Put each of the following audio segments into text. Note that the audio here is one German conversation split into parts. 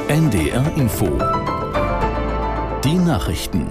NDR Info. Die Nachrichten.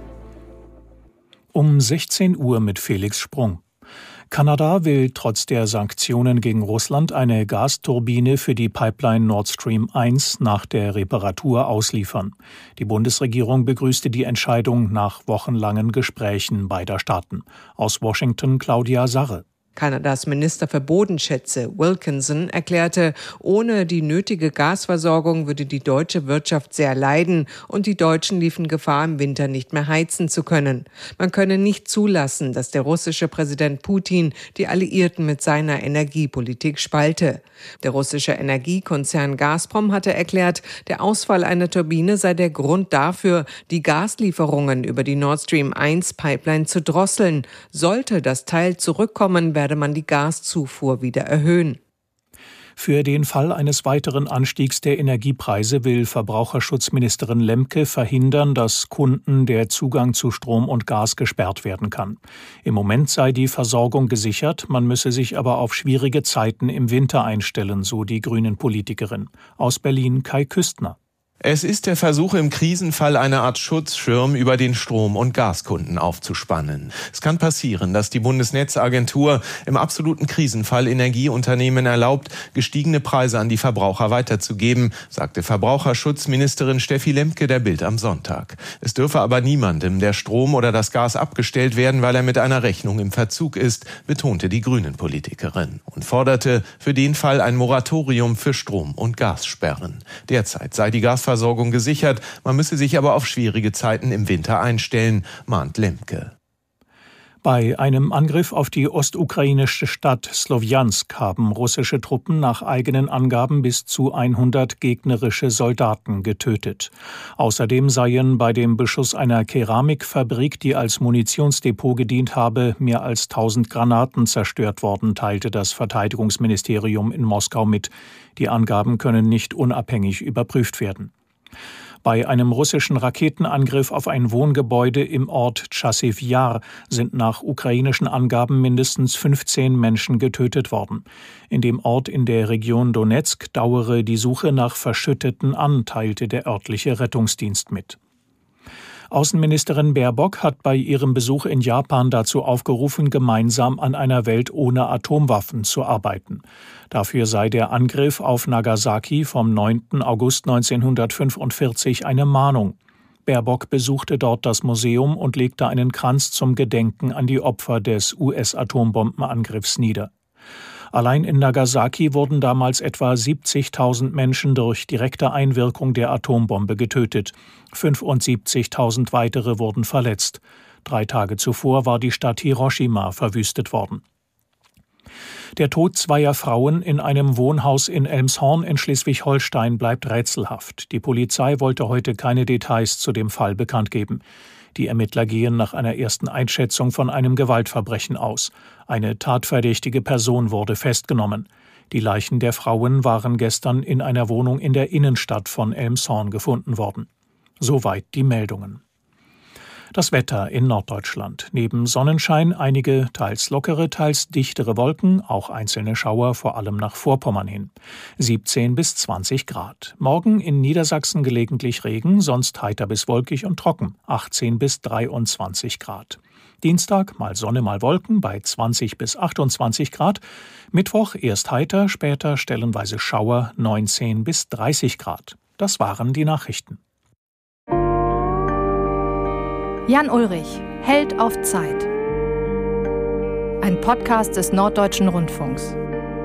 Um 16 Uhr mit Felix Sprung. Kanada will trotz der Sanktionen gegen Russland eine Gasturbine für die Pipeline Nord Stream 1 nach der Reparatur ausliefern. Die Bundesregierung begrüßte die Entscheidung nach wochenlangen Gesprächen beider Staaten. Aus Washington Claudia Sarre. Kanadas Minister für Bodenschätze Wilkinson erklärte, ohne die nötige Gasversorgung würde die deutsche Wirtschaft sehr leiden und die Deutschen liefen Gefahr, im Winter nicht mehr heizen zu können. Man könne nicht zulassen, dass der russische Präsident Putin die Alliierten mit seiner Energiepolitik spalte. Der russische Energiekonzern Gazprom hatte erklärt, der Ausfall einer Turbine sei der Grund dafür, die Gaslieferungen über die Nord Stream 1 Pipeline zu drosseln. Sollte das Teil zurückkommen, werde man die Gaszufuhr wieder erhöhen. Für den Fall eines weiteren Anstiegs der Energiepreise will Verbraucherschutzministerin Lemke verhindern, dass Kunden der Zugang zu Strom und Gas gesperrt werden kann. Im Moment sei die Versorgung gesichert, man müsse sich aber auf schwierige Zeiten im Winter einstellen, so die Grünen-Politikerin. Aus Berlin Kai Küstner. Es ist der Versuch, im Krisenfall eine Art Schutzschirm über den Strom- und Gaskunden aufzuspannen. Es kann passieren, dass die Bundesnetzagentur im absoluten Krisenfall Energieunternehmen erlaubt, gestiegene Preise an die Verbraucher weiterzugeben, sagte Verbraucherschutzministerin Steffi Lemke der Bild am Sonntag. Es dürfe aber niemandem der Strom oder das Gas abgestellt werden, weil er mit einer Rechnung im Verzug ist, betonte die Grünen-Politikerin und forderte für den Fall ein Moratorium für Strom- und Gassperren. Derzeit sei die Gasversorgung gesichert, man müsse sich aber auf schwierige Zeiten im Winter einstellen, mahnt Lemke. Bei einem Angriff auf die ostukrainische Stadt Slowjansk haben russische Truppen nach eigenen Angaben bis zu 100 gegnerische Soldaten getötet. Außerdem seien bei dem Beschuss einer Keramikfabrik, die als Munitionsdepot gedient habe, mehr als 1000 Granaten zerstört worden, teilte das Verteidigungsministerium in Moskau mit. Die Angaben können nicht unabhängig überprüft werden. Bei einem russischen Raketenangriff auf ein Wohngebäude im Ort Chasiv Yar sind nach ukrainischen Angaben mindestens 15 Menschen getötet worden. In dem Ort in der Region Donezk dauere die Suche nach Verschütteten an, teilte der örtliche Rettungsdienst mit. Außenministerin Baerbock hat bei ihrem Besuch in Japan dazu aufgerufen, gemeinsam an einer Welt ohne Atomwaffen zu arbeiten. Dafür sei der Angriff auf Nagasaki vom 9. August 1945 eine Mahnung. Baerbock besuchte dort das Museum und legte einen Kranz zum Gedenken an die Opfer des US-Atombombenangriffs nieder. Allein in Nagasaki wurden damals etwa 70.000 Menschen durch direkte Einwirkung der Atombombe getötet. 75.000 weitere wurden verletzt. 3 Tage zuvor war die Stadt Hiroshima verwüstet worden. Der Tod zweier Frauen in einem Wohnhaus in Elmshorn in Schleswig-Holstein bleibt rätselhaft. Die Polizei wollte heute keine Details zu dem Fall bekannt geben. Die Ermittler gehen nach einer ersten Einschätzung von einem Gewaltverbrechen aus. Eine tatverdächtige Person wurde festgenommen. Die Leichen der Frauen waren gestern in einer Wohnung in der Innenstadt von Elmshorn gefunden worden. Soweit die Meldungen. Das Wetter in Norddeutschland. Neben Sonnenschein einige teils lockere, teils dichtere Wolken, auch einzelne Schauer, vor allem nach Vorpommern hin. 17 bis 20 Grad. Morgen in Niedersachsen gelegentlich Regen, sonst heiter bis wolkig und trocken. 18 bis 23 Grad. Dienstag mal Sonne, mal Wolken bei 20 bis 28 Grad. Mittwoch erst heiter, später stellenweise Schauer, 19 bis 30 Grad. Das waren die Nachrichten. Jan Ulrich, Held auf Zeit. Ein Podcast des Norddeutschen Rundfunks.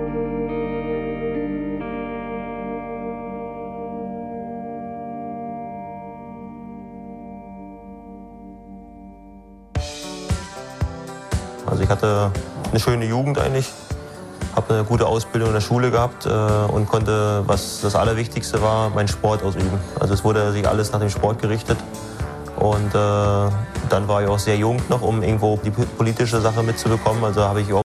Also ich hatte eine schöne Jugend eigentlich, habe eine gute Ausbildung in der Schule gehabt und konnte, was das Allerwichtigste war, meinen Sport ausüben. Also es wurde sich alles nach dem Sport gerichtet. Und dann war ich auch sehr jung noch, um irgendwo die politische Sache mitzubekommen. Also habe ich